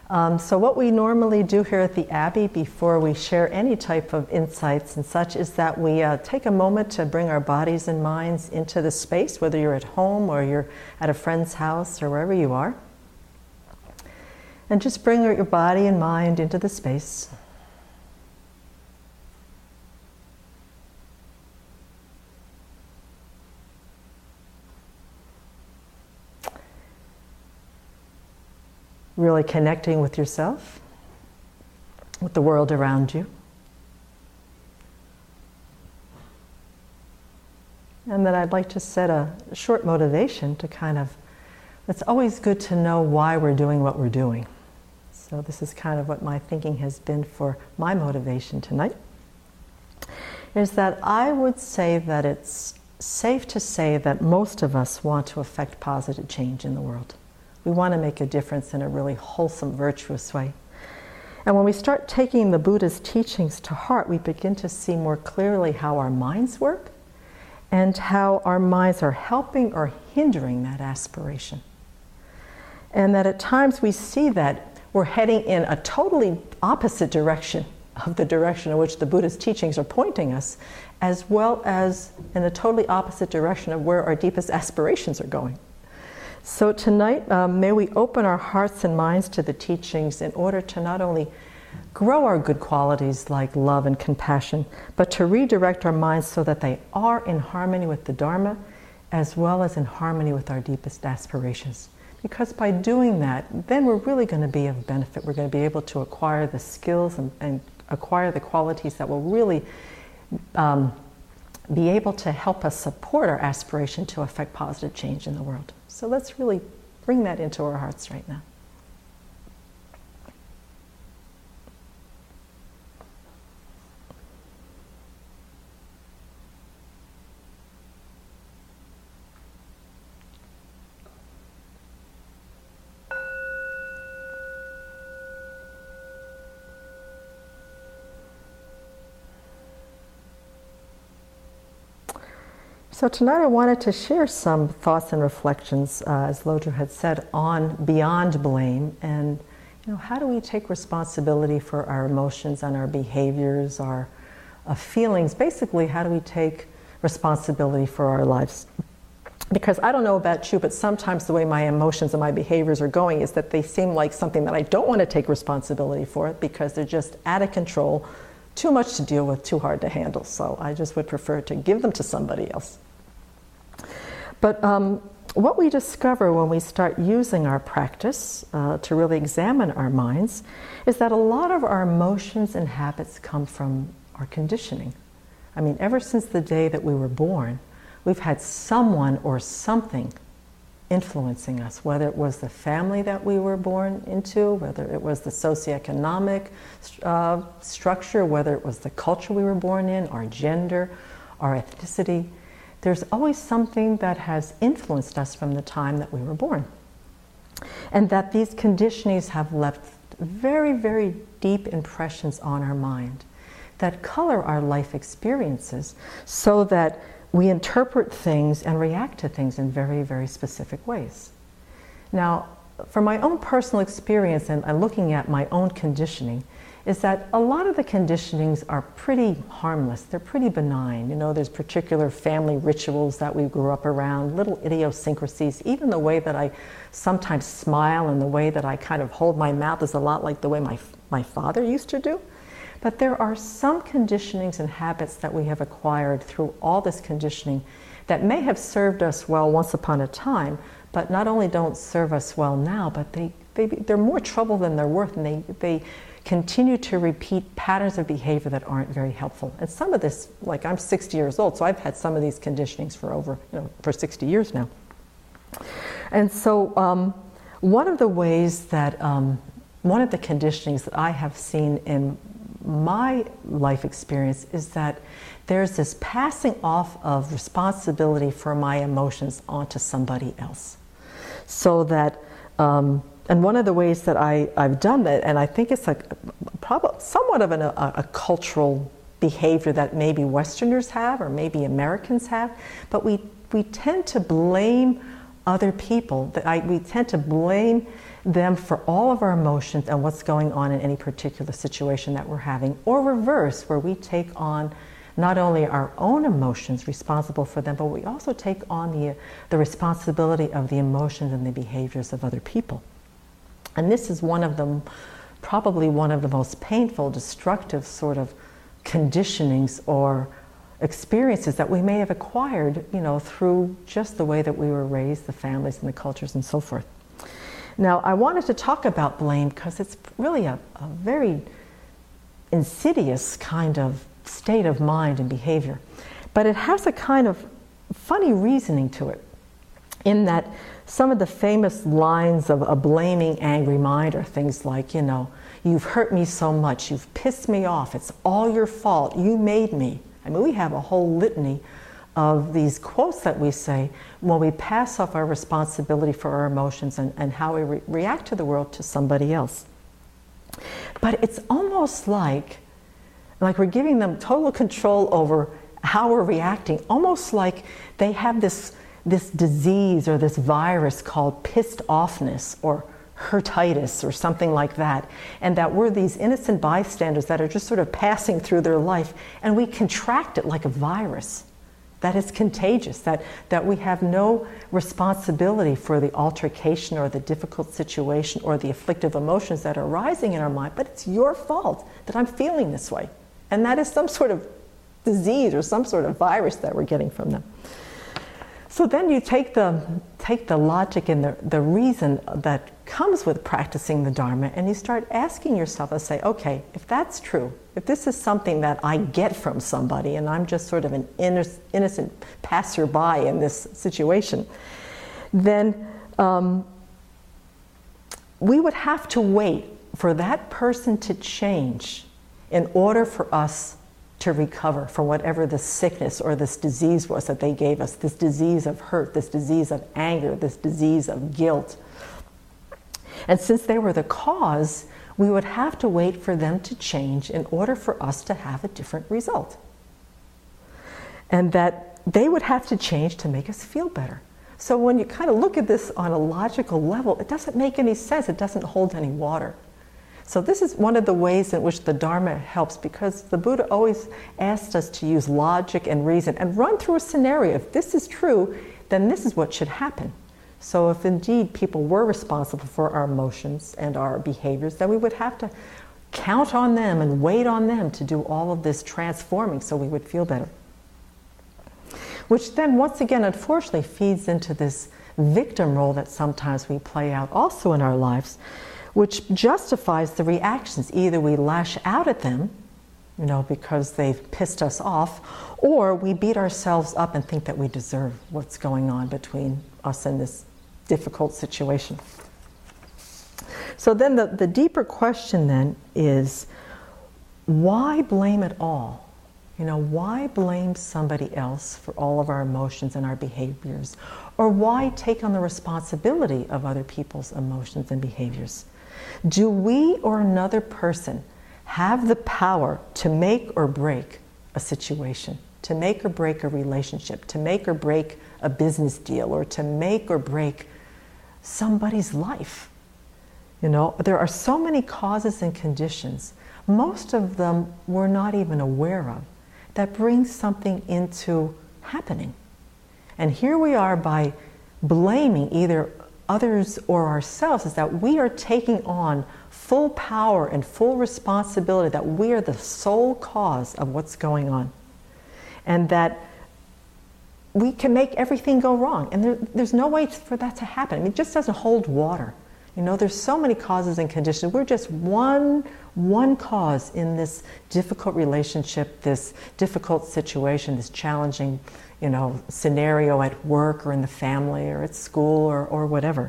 So what we normally do here at the Abbey before we share any type of insights and such is that we take a moment to bring our bodies and minds into the space, whether you're at home or you're at a friend's house or wherever you are. And just bring your body and mind into the space. Really connecting with yourself, with the world around you. And then I'd like to set a short motivation to it's always good to know why we're doing what we're doing. So this is kind of what my thinking has been for my motivation tonight, is that I would say that it's safe to say that most of us want to affect positive change in the world. We want to make a difference in a really wholesome, virtuous way. And when we start taking the Buddha's teachings to heart, we begin to see more clearly how our minds work and how our minds are helping or hindering that aspiration. And that at times we see that we're heading in a totally opposite direction of the direction in which the Buddha's teachings are pointing us, as well as in a totally opposite direction of where our deepest aspirations are going. So tonight, may we open our hearts and minds to the teachings in order to not only grow our good qualities like love and compassion, but to redirect our minds so that they are in harmony with the Dharma, as well as in harmony with our deepest aspirations. Because by doing that, then we're really going to be of benefit. We're going to be able to acquire the skills and acquire the qualities that will really be able to help us support our aspiration to affect positive change in the world. So let's really bring that into our hearts right now. So tonight I wanted to share some thoughts and reflections, as Lodro had said, on beyond blame and how do we take responsibility for our emotions and our behaviors, our feelings. Basically, how do we take responsibility for our lives? Because I don't know about you, but sometimes the way my emotions and my behaviors are going is that they seem like something that I don't want to take responsibility for because they're just out of control, too much to deal with, too hard to handle. So I just would prefer to give them to somebody else. But what we discover when we start using our practice to really examine our minds is that a lot of our emotions and habits come from our conditioning. I mean, ever since the day that we were born, we've had someone or something influencing us, whether it was the family that we were born into, whether it was the socioeconomic structure, whether it was the culture we were born in, our gender, our ethnicity. There's always something that has influenced us from the time that we were born. And that these conditionings have left very, very deep impressions on our mind that color our life experiences so that we interpret things and react to things in very, very specific ways. Now, from my own personal experience and looking at my own conditioning, is that a lot of the conditionings are pretty harmless. They're pretty benign. There's particular family rituals that we grew up around, little idiosyncrasies. Even the way that I sometimes smile and the way that I kind of hold my mouth is a lot like the way my father used to do. But there are some conditionings and habits that we have acquired through all this conditioning that may have served us well once upon a time, but not only don't serve us well now, but they're more trouble than they're worth, and they continue to repeat patterns of behavior that aren't very helpful. And some of this, like I'm 60 years old, so I've had some of these conditionings for 60 years now. And so one of the ways that, one of the conditionings that I have seen in my life experience is that there's this passing off of responsibility for my emotions onto somebody else. So that, and one of the ways that I've done that, and I think it's somewhat of a cultural behavior that maybe Westerners have or maybe Americans have, but we tend to blame other people. We tend to blame them for all of our emotions and what's going on in any particular situation that we're having, or reverse, where we take on not only our own emotions, responsible for them, but we also take on the responsibility of the emotions and the behaviors of other people. And this is probably one of the most painful, destructive sort of conditionings or experiences that we may have acquired, through just the way that we were raised, the families and the cultures and so forth. Now, I wanted to talk about blame because it's really a very insidious kind of state of mind and behavior. But it has a kind of funny reasoning to it, in that some of the famous lines of a blaming, angry mind are things like, you've hurt me so much, you've pissed me off, it's all your fault, you made me. I mean, we have a whole litany of these quotes that we say when we pass off our responsibility for our emotions and how we react to the world to somebody else. But it's almost like we're giving them total control over how we're reacting, almost like they have this disease or this virus called pissed offness or hurtitis or something like that, and that we're these innocent bystanders that are just sort of passing through their life, and we contract it like a virus, that is contagious, that we have no responsibility for the altercation or the difficult situation or the afflictive emotions that are rising in our mind, but it's your fault that I'm feeling this way. And that is some sort of disease or some sort of virus that we're getting from them. So then you take the logic and the reason that comes with practicing the Dharma, and you start asking yourself and say, okay, if that's true, if this is something that I get from somebody and I'm just sort of an innocent passerby in this situation, then we would have to wait for that person to change in order for us to recover from whatever the sickness or this disease was that they gave us, this disease of hurt, this disease of anger, this disease of guilt. And since they were the cause, we would have to wait for them to change in order for us to have a different result. And that they would have to change to make us feel better. So when you kind of look at this on a logical level, it doesn't make any sense. It doesn't hold any water. So this is one of the ways in which the Dharma helps, because the Buddha always asked us to use logic and reason and run through a scenario. If this is true, then this is what should happen. So if indeed people were responsible for our emotions and our behaviors, then we would have to count on them and wait on them to do all of this transforming so we would feel better. Which then, once again, unfortunately feeds into this victim role that sometimes we play out also in our lives, which justifies the reactions. Either we lash out at them, because they've pissed us off, or we beat ourselves up and think that we deserve what's going on between us and this difficult situation. So then the deeper question then is, why blame at all? Why blame somebody else for all of our emotions and our behaviors? Or why take on the responsibility of other people's emotions and behaviors? Do we or another person have the power to make or break a situation, to make or break a relationship, to make or break a business deal, or to make or break somebody's life? There are so many causes and conditions, most of them we're not even aware of, that brings something into happening. And here we are, by blaming either others or ourselves, is that we are taking on full power and full responsibility, that we are the sole cause of what's going on, and that we can make everything go wrong. And there's no way for that to happen. I mean, it just doesn't hold water. There's so many causes and conditions. We're just one cause in this difficult relationship, this difficult situation, this challenging scenario at work or in the family or at school or whatever.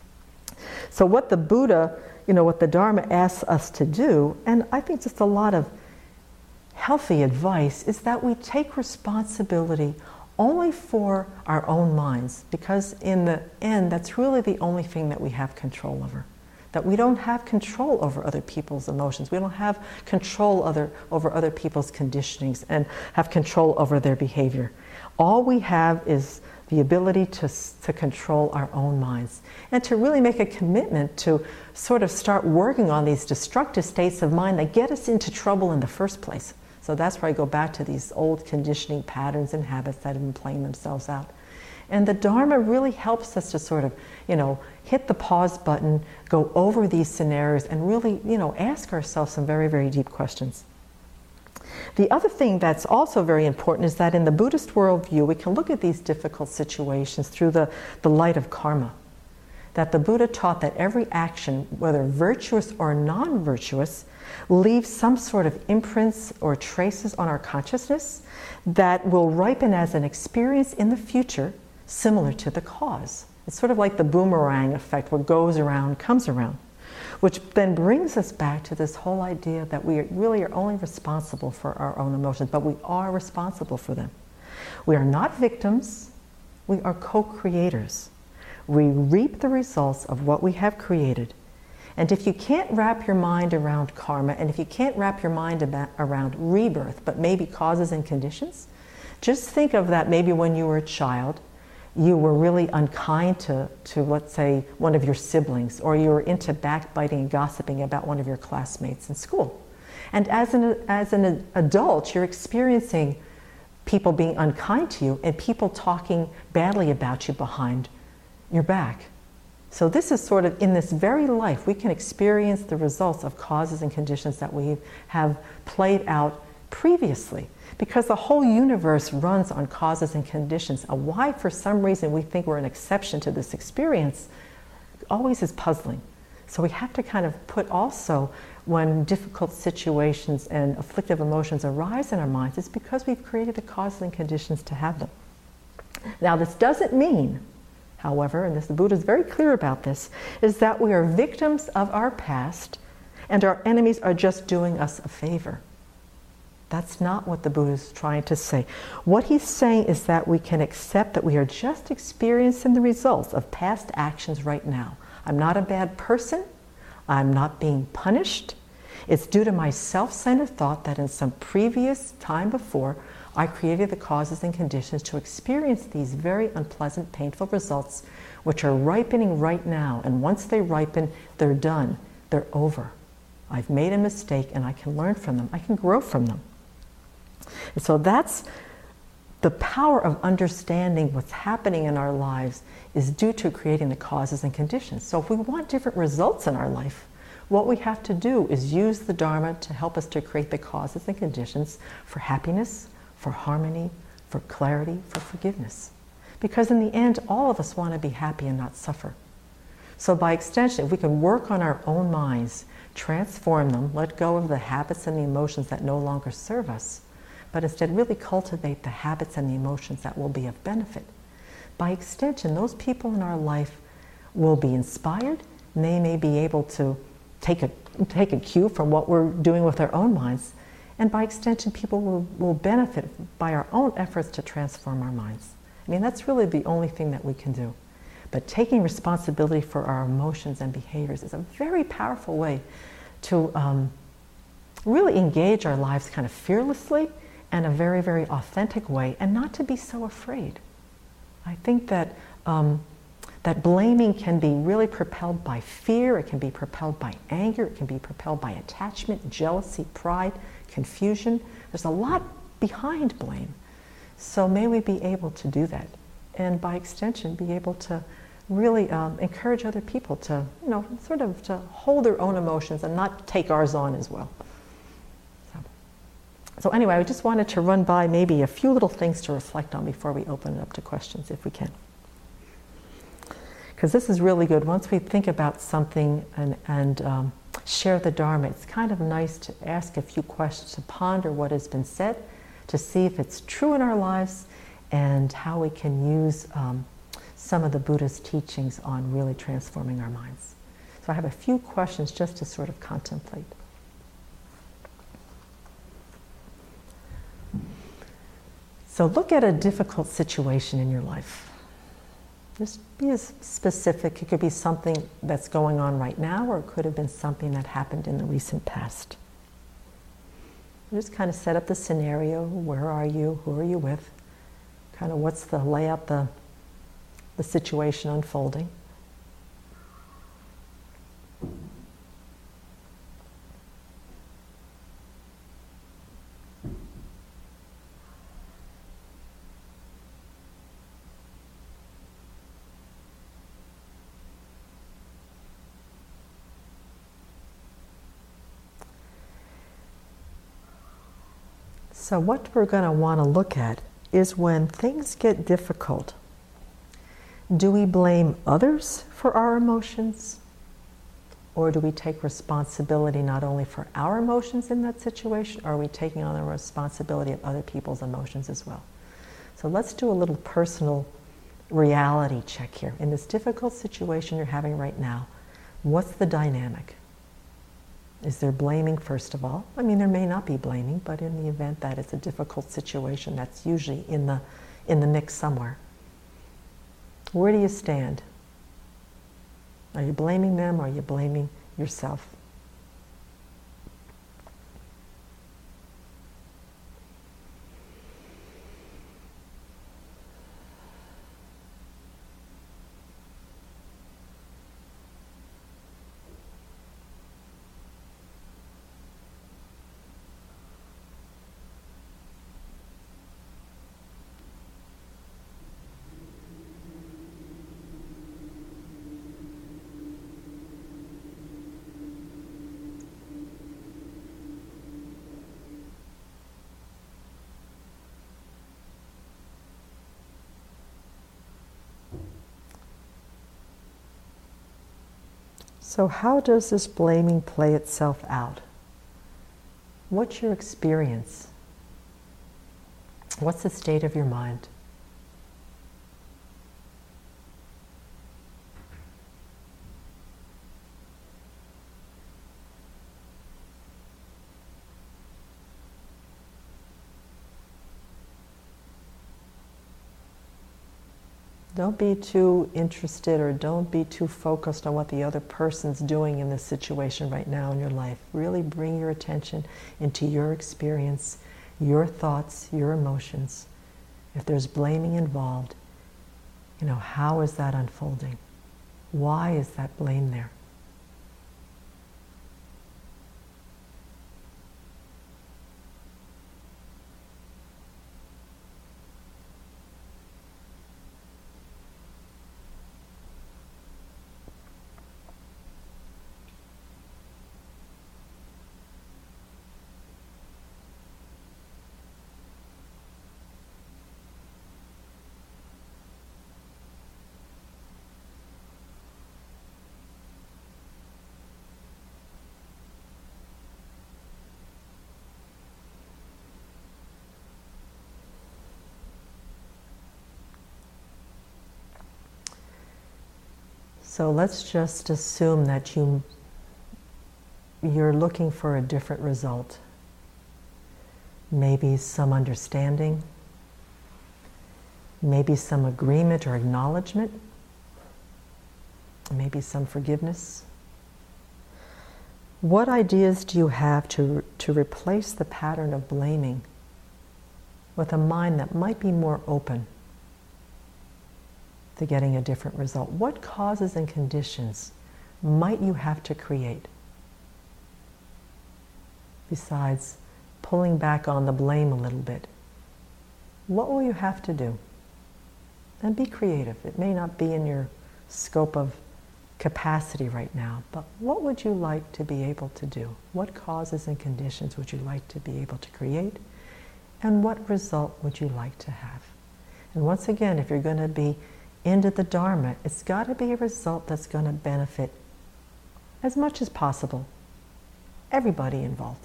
So what the Buddha, what the Dharma asks us to do, and I think just a lot of healthy advice, is that we take responsibility only for our own minds, because in the end, that's really the only thing that we have control over. That we don't have control over other people's emotions. We don't have control over other people's conditionings and have control over their behavior. All we have is the ability to control our own minds, and to really make a commitment to sort of start working on these destructive states of mind that get us into trouble in the first place. So that's where I go back to these old conditioning patterns and habits that have been playing themselves out. And the Dharma really helps us to sort of, hit the pause button, go over these scenarios, and really, ask ourselves some very, very deep questions. The other thing that's also very important is that in the Buddhist worldview, we can look at these difficult situations through the light of karma. That the Buddha taught that every action, whether virtuous or non-virtuous, leaves some sort of imprints or traces on our consciousness that will ripen as an experience in the future similar to the cause. It's sort of like the boomerang effect, what goes around comes around, which then brings us back to this whole idea that we really are only responsible for our own emotions, but we are responsible for them. We are not victims, we are co-creators. We reap the results of what we have created. And if you can't wrap your mind around karma, and if you can't wrap your mind around rebirth, but maybe causes and conditions, just think of that maybe when you were a child, you were really unkind to let's say, one of your siblings, or you were into backbiting and gossiping about one of your classmates in school. And as an adult, you're experiencing people being unkind to you and people talking badly about you behind your back. So this is sort of, in this very life, we can experience the results of causes and conditions that we have played out previously. Because the whole universe runs on causes and conditions. Why, for some reason, we think we're an exception to this experience always is puzzling. So we have to kind of put also, when difficult situations and afflictive emotions arise in our minds, it's because we've created the causes and conditions to have them. Now, this doesn't mean, however, and the Buddha is very clear about this, is that we are victims of our past and our enemies are just doing us a favor. That's not what the Buddha is trying to say. What he's saying is that we can accept that we are just experiencing the results of past actions right now. I'm not a bad person. I'm not being punished. It's due to my self-centered thought that in some previous time before, I created the causes and conditions to experience these very unpleasant, painful results, which are ripening right now. And once they ripen, they're done. They're over. I've made a mistake and I can learn from them. I can grow from them. And so that's the power of understanding what's happening in our lives is due to creating the causes and conditions. So if we want different results in our life, what we have to do is use the Dharma to help us to create the causes and conditions for happiness, for harmony, for clarity, for forgiveness. Because in the end, all of us want to be happy and not suffer. So by extension, if we can work on our own minds, transform them, let go of the habits and the emotions that no longer serve us, but instead really cultivate the habits and the emotions that will be of benefit. By extension, those people in our life will be inspired, and they may be able to take a cue from what we're doing with our own minds, and by extension, people will benefit by our own efforts to transform our minds. I mean, that's really the only thing that we can do. But taking responsibility for our emotions and behaviors is a very powerful way to really engage our lives kind of fearlessly and a very, very authentic way, and not to be so afraid. I think that that blaming can be really propelled by fear, it can be propelled by anger, it can be propelled by attachment, jealousy, pride, confusion. There's a lot behind blame. So may we be able to do that, and by extension be able to really encourage other people to, sort of to hold their own emotions and not take ours on as well. So anyway, I just wanted to run by maybe a few little things to reflect on before we open it up to questions, if we can. Because this is really good. Once we think about something and share the Dharma, it's kind of nice to ask a few questions, to ponder what has been said, to see if it's true in our lives, and how we can use some of the Buddha's teachings on really transforming our minds. So I have a few questions just to sort of contemplate. So look at a difficult situation in your life. Just be as specific. It could be something that's going on right now, or it could have been something that happened in the recent past. Just kind of set up the scenario. Where are you? Who are you with? Kind of what's the layout, the the situation unfolding. So what we're going to want to look at is when things get difficult, do we blame others for our emotions? Or do we take responsibility not only for our emotions in that situation, or are we taking on the responsibility of other people's emotions as well? So let's do a little personal reality check here. In this difficult situation you're having right now, what's the dynamic? Is there blaming, first of all? I mean, there may not be blaming, but in the event that it's a difficult situation, that's usually in the mix somewhere. Where do you stand? Are you blaming them, or are you blaming yourself? So how does this blaming play itself out? What's your experience? What's the state of your mind? Don't be too interested, or don't be too focused on what the other person's doing in this situation right now in your life. Really bring your attention into your experience, your thoughts, your emotions. If there's blaming involved, how is that unfolding? Why is that blame there? So let's just assume that you're looking for a different result. Maybe some understanding, maybe some agreement or acknowledgement, maybe some forgiveness. What ideas do you have to replace the pattern of blaming with a mind that might be more open to getting a different result? What causes and conditions might you have to create besides pulling back on the blame a little bit? What will you have to do? And be creative. It may not be in your scope of capacity right now, but what would you like to be able to do? What causes and conditions would you like to be able to create? And what result would you like to have? And once again, if you're going to be into the Dharma, it's got to be a result that's going to benefit as much as possible everybody involved.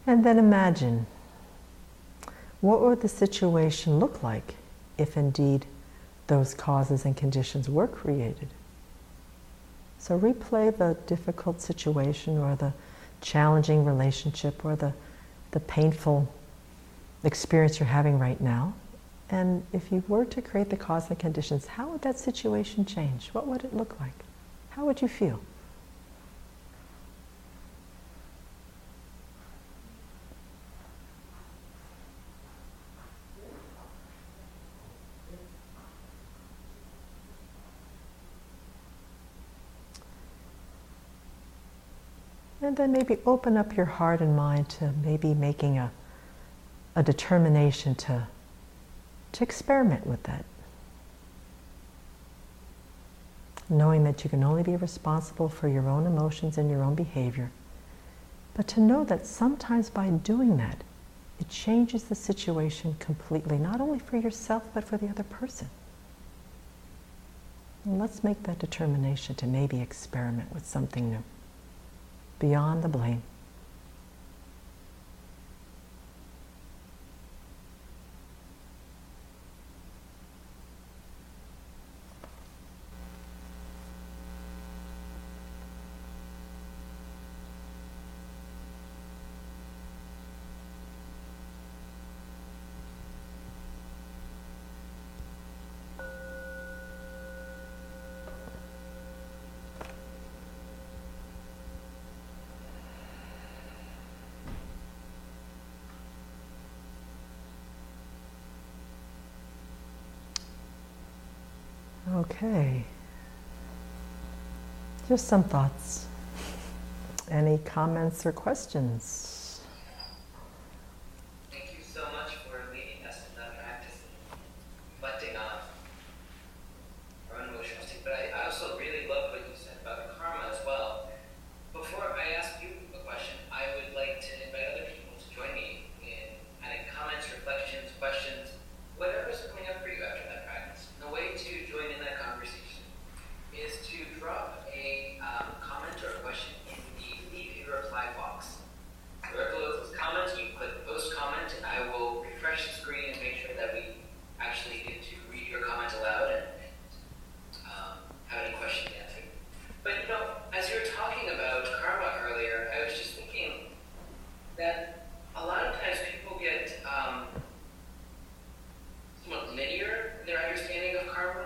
And then imagine, what would the situation look like if indeed those causes and conditions were created? So replay the difficult situation or the challenging relationship or the painful experience you're having right now. And if you were to create the cause and conditions, how would that situation change? What would it look like? How would you feel? And then maybe open up your heart and mind to maybe making a determination to experiment with that. Knowing that you can only be responsible for your own emotions and your own behavior. But to know that sometimes by doing that, it changes the situation completely, not only for yourself, but for the other person. And let's make that determination to maybe experiment with something new, beyond the blame. Okay. Just some thoughts. Any comments or questions? Thank you so much for leading us in that practice and reflecting on our own emotional state. But I also really love what you said about karma as well. Before I ask you a question, I would like to invite other people to join me in adding comments, reflections, questions, whatever's coming up for you after that practice. And the way to join in that conversation is to drop a comment or a question in the leave a reply box. So right below those comments, you click post comment, and I will refresh the screen and make sure that we actually get to read your comment aloud and have any questions answered. But you know, as you were talking about karma earlier, I was just thinking that a lot of times people get somewhat linear in their understanding of karma,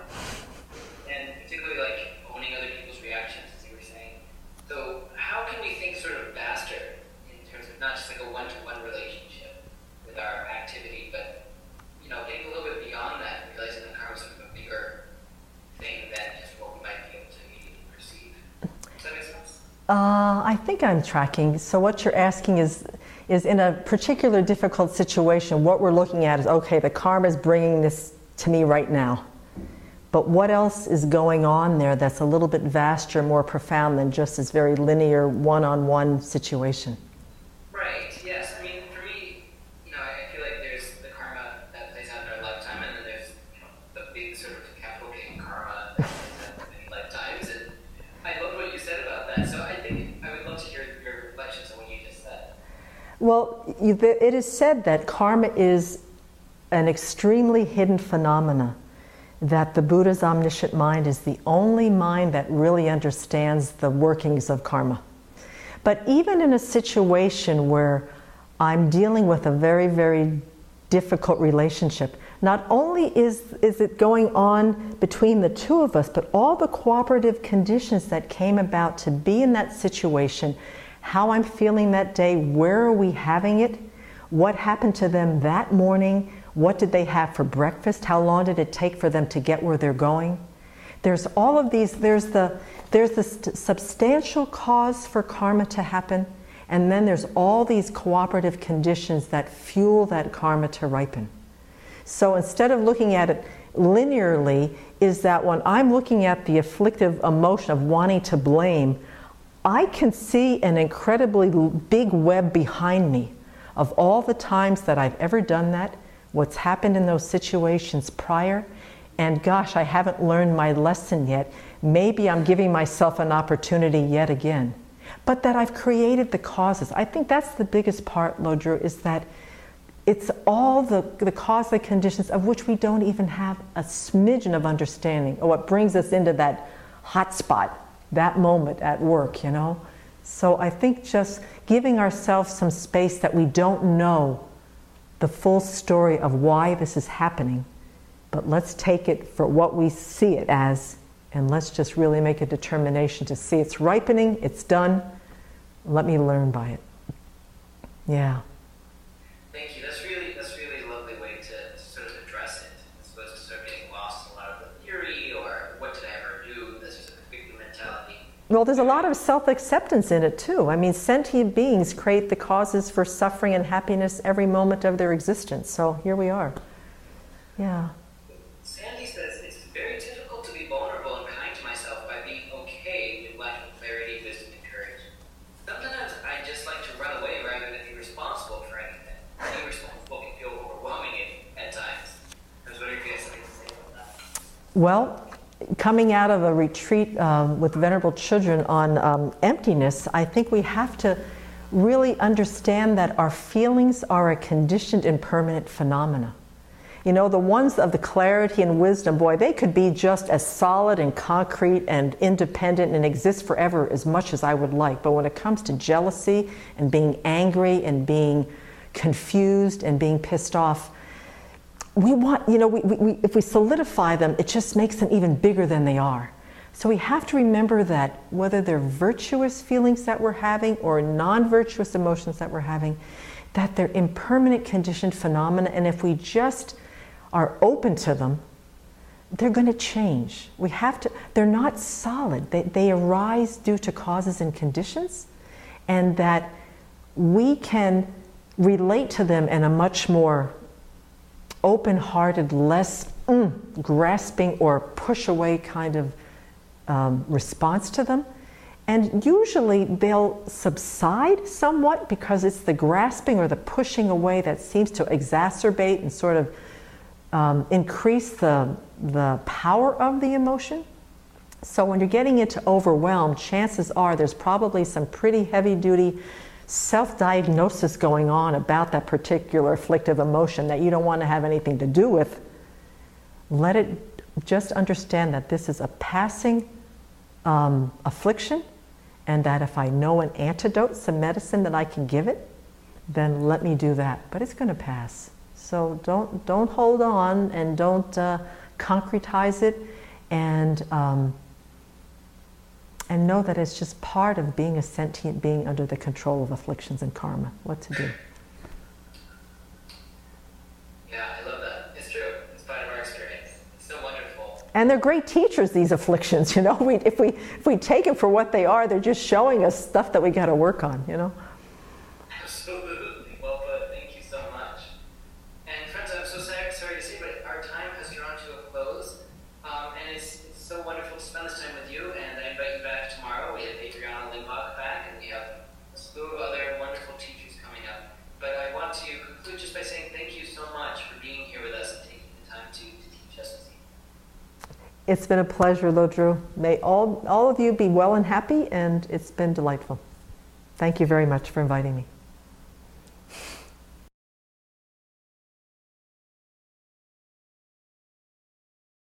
and particularly like owning other people's reactions, as you were saying. So how can we think sort of faster in terms of not just like a one-to-one relationship with our activity, but you know, getting a little bit beyond that, realizing that karma is sort of a bigger thing than just what we might be able to immediately perceive. Does that make sense? I think I'm tracking. So what you're asking is in a particular difficult situation, what we're looking at is, okay, the karma is bringing this to me right now. But what else is going on there that's a little bit vaster, more profound than just this very linear one-on-one situation? Right, yes. I mean, for me, you know, I feel like there's the karma that plays out in our lifetime, and then there's, you know, the big sort of capital K karma that plays out in many lifetimes. And I love what you said about that. So I think I would love to hear your reflections on what you just said. Well, it is said that karma is an extremely hidden phenomena, that the Buddha's omniscient mind is the only mind that really understands the workings of karma. But even in a situation where I'm dealing with a very, very difficult relationship, not only is it going on between the two of us, but all the cooperative conditions that came about to be in that situation, how I'm feeling that day, where are we having it, what happened to them that morning, what did they have for breakfast, how long did it take for them to get where they're going. There's all of these, there's the substantial cause for karma to happen, and then there's all these cooperative conditions that fuel that karma to ripen. So instead of looking at it linearly, is that when I'm looking at the afflictive emotion of wanting to blame, I can see an incredibly big web behind me of all the times that I've ever done that, what's happened in those situations prior, and gosh, I haven't learned my lesson yet. Maybe I'm giving myself an opportunity yet again. but that I've created the causes. I think that's the biggest part, Lodru, is that it's all the causal conditions of which we don't even have a smidgen of understanding, or what brings us into that hot spot, that moment at work, you know? So I think just giving ourselves some space that we don't know the full story of why this is happening, but let's take it for what we see it as, and let's just really make a determination to see it's ripening, it's done, let me learn by it. Yeah. Thank you. That's really a lovely way to sort of address it, as opposed to sort of getting lost in a lot of the theory or what did I ever do. That's just a victim mentality. Well, there's a lot of self-acceptance in it too. I mean, sentient beings create the causes for suffering and happiness every moment of their existence. So here we are. Yeah. Sandy says it's very difficult to be vulnerable and kind to myself by being okay with lacking clarity, wisdom, and courage. Sometimes I just like to run away rather than be responsible for anything. Being responsible can feel overwhelming at times. I was wondering if you had something to say about that. Well, coming out of a retreat with venerable children on emptiness, I think we have to really understand that our feelings are a conditioned and permanent phenomena. You know, the ones of the clarity and wisdom, boy, they could be just as solid and concrete and independent and exist forever as much as I would like. But when it comes to jealousy and being angry and being confused and being pissed off, we want, you know, if we solidify them, it just makes them even bigger than they are. So we have to remember that whether they're virtuous feelings that we're having or non-virtuous emotions that we're having, that they're impermanent conditioned phenomena, and if we just are open to them, they're going to change. We have to, they're not solid. They arise due to causes and conditions, and that we can relate to them in a much more open-hearted, less grasping or push away kind of response to them. And usually they'll subside somewhat because it's the grasping or the pushing away that seems to exacerbate and sort of increase the power of the emotion. So when you're getting into overwhelm, chances are there's probably some pretty heavy-duty self-diagnosis going on about that particular afflictive emotion that you don't want to have anything to do with. Let it, just understand that this is a passing affliction, and that if I know an antidote, some medicine that I can give it, then let me do that. But it's going to pass. So don't hold on and don't concretize it, and know that it's just part of being a sentient being under the control of afflictions and karma. What to do. Yeah, I love that. It's true. It's part of our experience. It's so wonderful. And they're great teachers, these afflictions. You know, if we take them for what they are, they're just showing us stuff that we got to work on. You know. Absolutely. Well put. Thank you so much. And friends, I'm so sorry to say, but our time has drawn to a close. And it's so wonderful to spend this time with you. And I invite you back tomorrow. We have Adriana Limbach back, and we have a slew of other wonderful teachers coming up. But I want to conclude just by saying thank you so much for being here with us and taking the time to teach us this evening. It's been a pleasure, Lodru. May all of you be well and happy, and it's been delightful. Thank you very much for inviting me.